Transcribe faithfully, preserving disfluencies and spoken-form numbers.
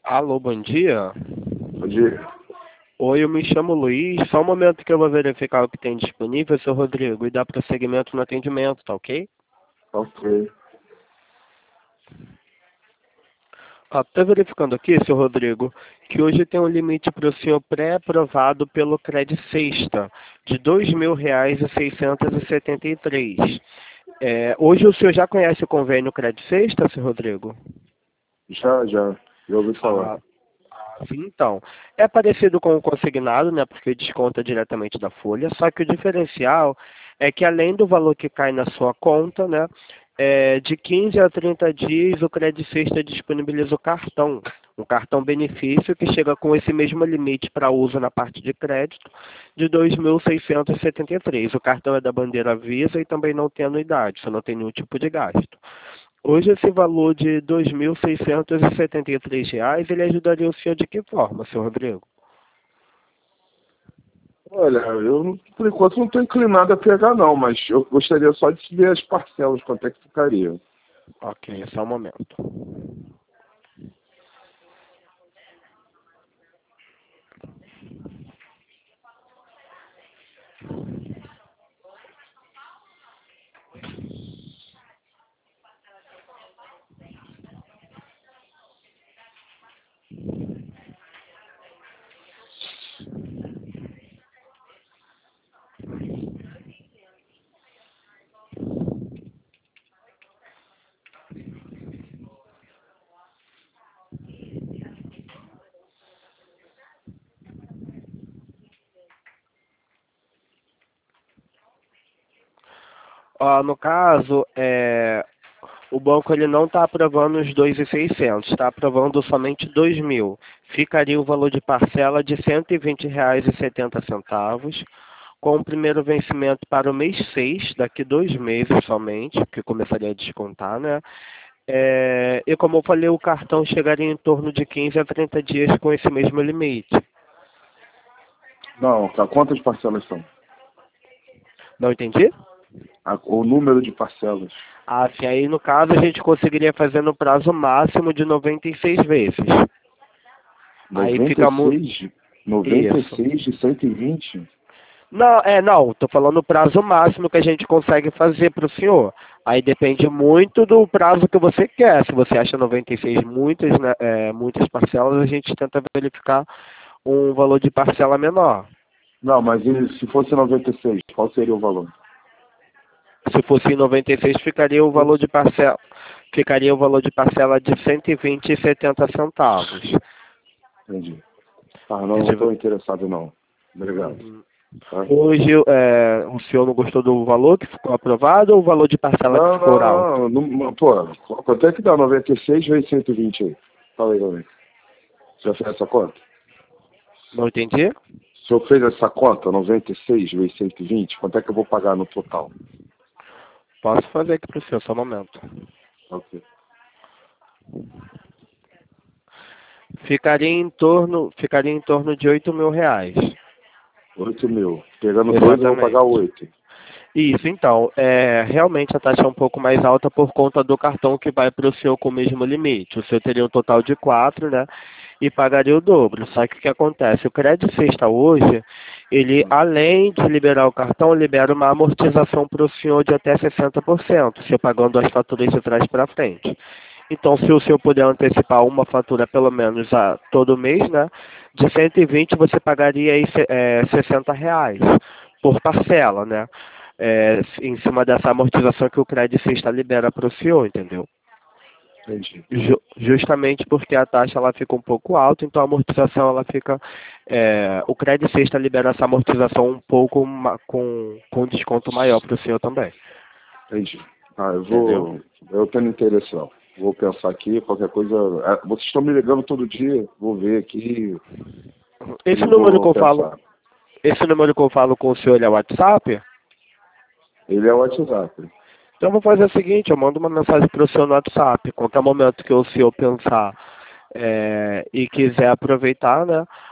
Alô, bom dia. Bom dia. Oi, eu me chamo Luiz. Só um momento que eu vou verificar o que tem disponível, seu Rodrigo, e dar prosseguimento no atendimento, tá ok? Ok. Ah, tô verificando aqui, seu Rodrigo, que hoje tem um limite para o senhor pré-aprovado pelo Credit Sexta, de dois mil reais e seiscentos e setenta e três. É, hoje o senhor já conhece o convênio Credit Sexta, seu Rodrigo? Já, já. Já ouvi falar. Ah, Sim, então, é parecido com o consignado, né, porque desconta diretamente da folha, só que o diferencial é que além do valor que cai na sua conta, né, é, de quinze a trinta dias o Credit Sexta disponibiliza o cartão, um cartão benefício que chega com esse mesmo limite para uso na parte de crédito de dois mil seiscentos e setenta e três. O cartão é da bandeira Visa e também não tem anuidade, você não tem nenhum tipo de gasto. Hoje esse valor de dois mil seiscentos e setenta e três reais, ele ajudaria o senhor de que forma, senhor Rodrigo? Olha, eu não- por enquanto não estou inclinado a pegar não, mas eu gostaria só de ver as parcelas, quanto é que ficaria. Ok, só um momento. Ó, no caso, é, o banco ele não está aprovando os dois mil e seiscentos, está aprovando somente dois mil. Ficaria o valor de parcela de cento e vinte reais e setenta centavos, com o primeiro vencimento para o mês seis, daqui dois meses somente, que começaria a descontar, né? É, e como eu falei, o cartão chegaria em torno de quinze a trinta dias com esse mesmo limite. Não, tá, quantas parcelas são? Não entendi? A- o número de parcelas. Ah, sim, aí no caso a gente conseguiria fazer no prazo máximo de noventa e seis vezes. Aí noventa fica e muito. seis, noventa e Isso. seis de cento e vinte. Não, é, não, tô falando o prazo máximo que a gente consegue fazer para o senhor. Aí depende muito do prazo que você quer. Se você acha noventa e seis muitas, né, é, muitas parcelas, a gente tenta verificar um valor de parcela menor. Não, mas e se fosse noventa e seis, qual seria o valor? Se fosse em noventa e seis, ficaria o valor de parcela, ficaria o valor de parcela de cento e vinte e setenta centavos. Entendi. Ah, não, não Esse, estou interessado não. Obrigado. uhum. Tá? Hoje, é, o senhor não gostou do valor que ficou aprovado ou o valor de parcela que Não, ficou não, alto? não, não, pô, quanto é que dá noventa e seis vezes cento e vinte aí? Fala aí, galera. Já fez essa conta? Não entendi? O senhor fez essa conta, noventa e seis vezes cento e vinte, quanto é que eu vou pagar no total? Posso fazer aqui para o senhor, só um momento. Ok. Ficaria em torno, ficaria em torno de oito mil reais. oito mil. Pegando dois, eu vou pagar Exatamente. oito. Isso, então, é, realmente a taxa é um pouco mais alta por conta do cartão que vai para o senhor com o mesmo limite. O senhor teria um total de quatro, né? E pagaria o dobro. Só que o que acontece? O crédito sexta hoje, ele, além de liberar o cartão, libera uma amortização para o senhor de até sessenta por cento, se pagando as faturas de trás para frente. Então, se o senhor puder antecipar uma fatura pelo menos a todo mês, né? De cento e vinte você pagaria aí, é, sessenta reais por parcela, né? É, em cima dessa amortização que o Credit Sexta libera para o senhor, entendeu? Entendi. Ju- justamente porque a taxa ela fica um pouco alta, então a amortização ela fica, é, o Credit Sexta libera essa amortização um pouco ma- com, com desconto maior para o senhor também, Entendi. Ah, eu entendeu? vou. Eu tenho interesse não. Vou pensar aqui, qualquer coisa. Ah, vocês estão me ligando todo dia, vou ver aqui Esse e número vou que eu falo, pensar. esse número que eu falo com o senhor é o WhatsApp? Ele é o WhatsApp. Então eu vou fazer o seguinte, eu mando uma mensagem para o senhor no WhatsApp, qualquer momento que o senhor pensar, é, e quiser aproveitar, né?